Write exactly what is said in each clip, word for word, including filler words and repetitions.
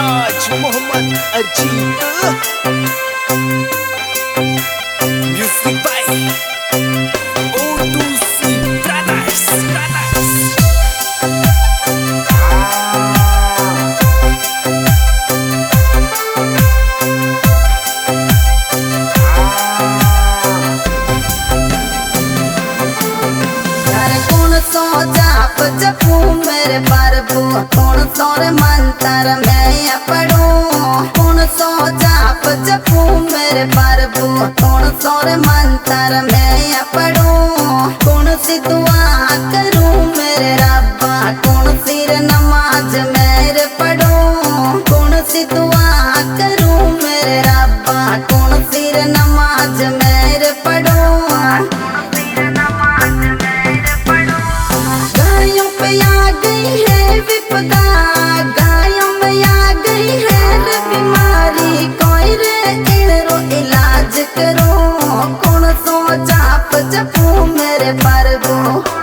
Taj Mohammad Ajit music by O two C brothers जपू मेरे प्रभु कौन सोरे मंत्र मैं पढ़ूं कौन सो जाप जपू मेरे प्रभु कौन सोरे मंत्र मैं पढ़ूं कौन सी दुआ करूं मेरे रब्बा कौन सी नमाज मेरे पढ़ूं कौन सी दुआ करूं मेरे रब्बा कौन सी नमाज मेरे पढ़ूं गायों में आ गई है बीमारी कोई रे इनको इलाज करो कौन सो जाप जपू मेरे प्रभु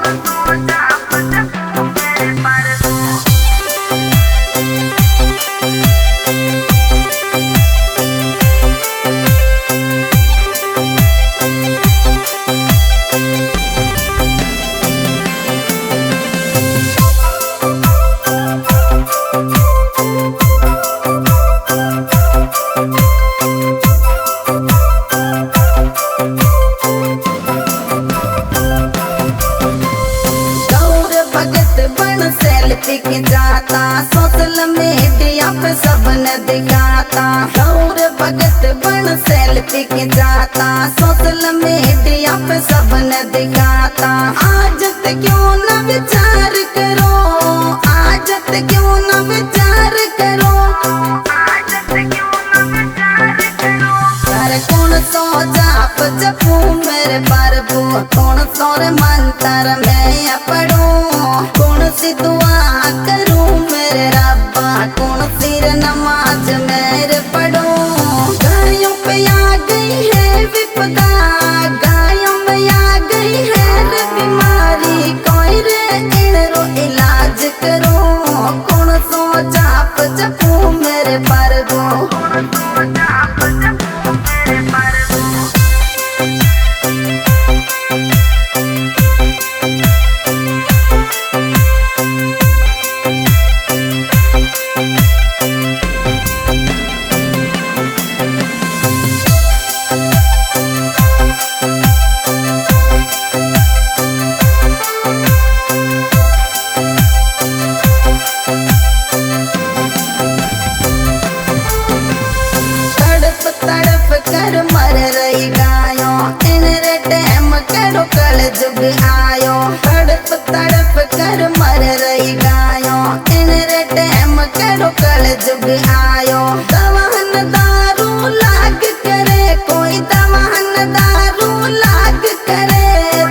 दिख जाता सोशल मीडिया पे सबने दिखाता गौर भगत बन सेल्फी के जाता सोशल मीडिया पे सबने दिखाता आजत क्यों न विचार करो आजत क्यों न विचार करो आजत क्यों न विचार करो अरे कौन सो जाप जपू मेरे प्रभु कौन सोरे मंत्र मैं पढ़ूं कौन सी दुआ करूं मेरे रब्बा कौन सी नमाज मेरे पढ़ूं गायों पे आ गई है विपदा गायों में आ गई है बीमारी कोई रे इनको इलाज करो कौन सो जाप जपू मेरे प्रभु कौन सो जाप जपू मेरे प्रभु कर मर रही गायों इन रे टैम करो कल जुग आयो तड़प तड़प कर मर रही गायों इन रे टैम करो कल जुग आयो दवाहन दारू लाग करे कोई दवाहन दारू लाग करे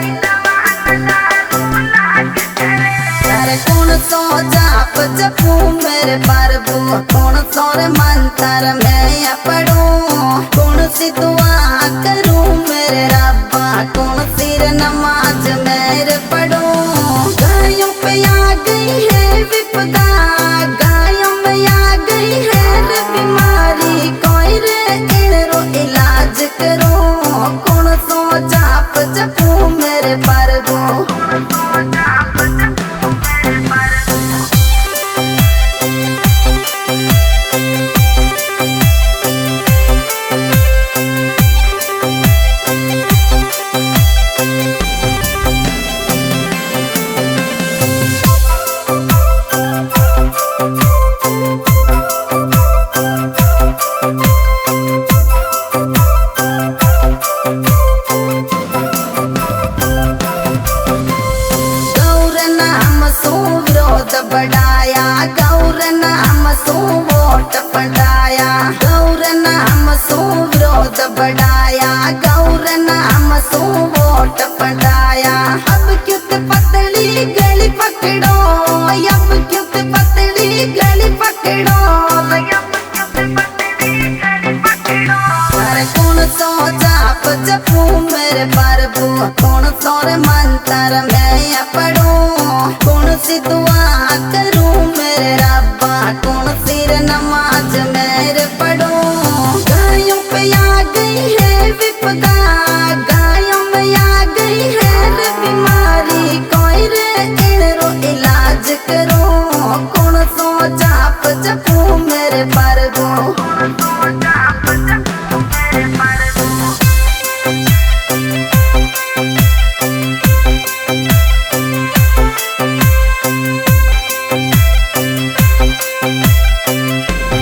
अरे कौन सो जाप जपू मेरे प्रभु कौन सोरे मंत्र मैं पढ़ूं कौन सी दुआ करूं मेरे रब्बा कौन सी नमाज मेरे पढ़ूं गायों पे आ गई है विपदा गायों में आ गई है बीमारी कोई रे इनको इलाज करो कौन सो जाप जपू मेरे प्रभु कौन सो जाप जपू मेरे प्रभु बढ़ाया गौर नाम सो वोट पढ़ाया गौर नाम सो विरोध बढ़ाया गौर नाम सो वोट पढ़ाया अब क्यों पतली गली पकड़ो अब क्यों पतली गली पकड़ो अरे कौन सो जाप जपू मेरे प्रभु कौन सोरे मंत्र मैं पढ़ूं कौन सी दुआ करूं मेरे रब्बा कौन सी नमाज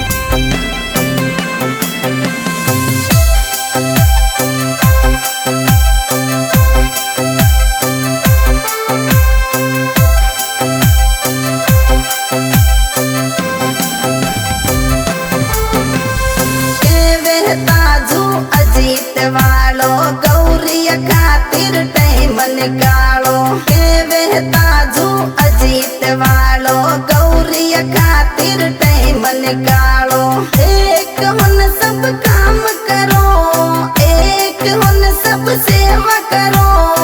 ताजू अजीत वालो गौरी खातिर टाइम निकालो के वे ताजू अजीत वालो गौरी खातिर टाइम निकालो। एक हुन सब काम करो, एक हुन सब सेवा करो।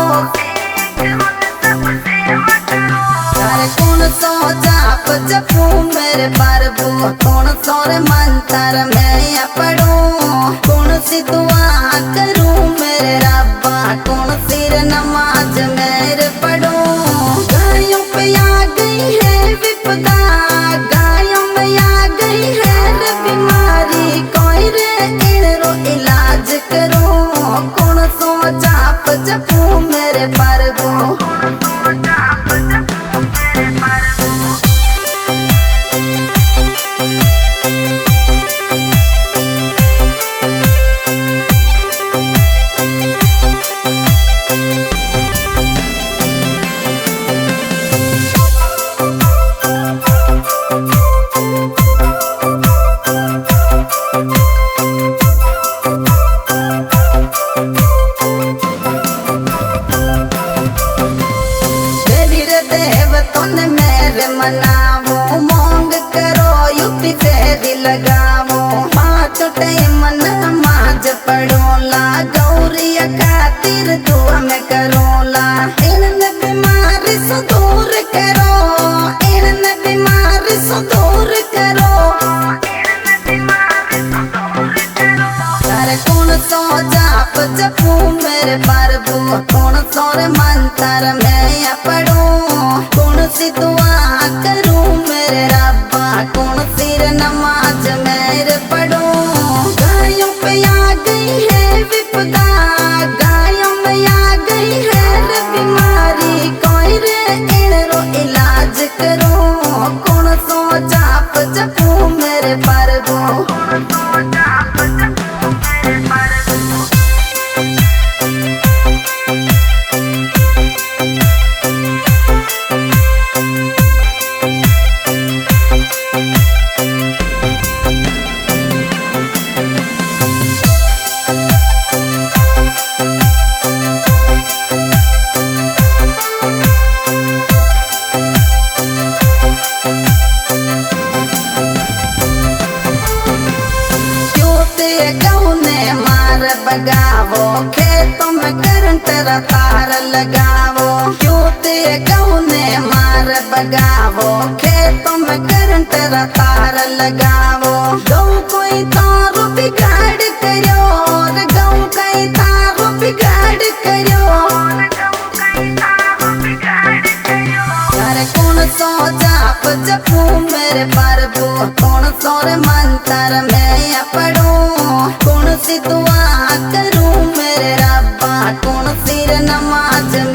तारे कौन सो जाप जपू मेरे प्रभु, कौन सोरे मंत्र मैं पढ़ू, कौन सी दुआ करूं मेरे रब्बा, कौन सिर नमाज मेरे पढ़ूं। गायों पे आ गई है विपदा, गायों में आ गई है रे बीमारी, कोई रे इनरो इलाज करो। कौन सो जाप जपू मेरे प्रभु, मेरे मनावो मोंग करो युक्ति फेरी लगावो। पाँच टाइम नमाज पढ़ोला गौरी खातिर दुआ में करोला। इन बीमारी से दूर करो, इन बीमारी से दूर करो। तारे कौन सो जाप जपू मेरे प्रभु, कौन सोरे मंत्र मैं पढ़ूं, कौन सी दुआ करूं मेरे रब्बा, कौन सिर नमाज मेरे पढ़ूं। गायों पे आ गई है विपदा, गायों में आ गई है रे बीमारी, कोई रे इनरो इलाज करो। कौन सो जाप जपू मेरे प्रभु, बगावो खेतों में करंट तार लगावो। क्यों ते गऊ ने मार बगावो खेतों में करंट तार लगावो। गऊ कोई तार बिगाड़ करो, गऊ कोई तार बिगाड़ करो। तारे कौन सो जाप जपू मेरे प्रभु, कौन सोरे मंत्र मैं पढ़ूं, कौन सी दुआ करूं मेरे रब्बा, कौन सिर नमाज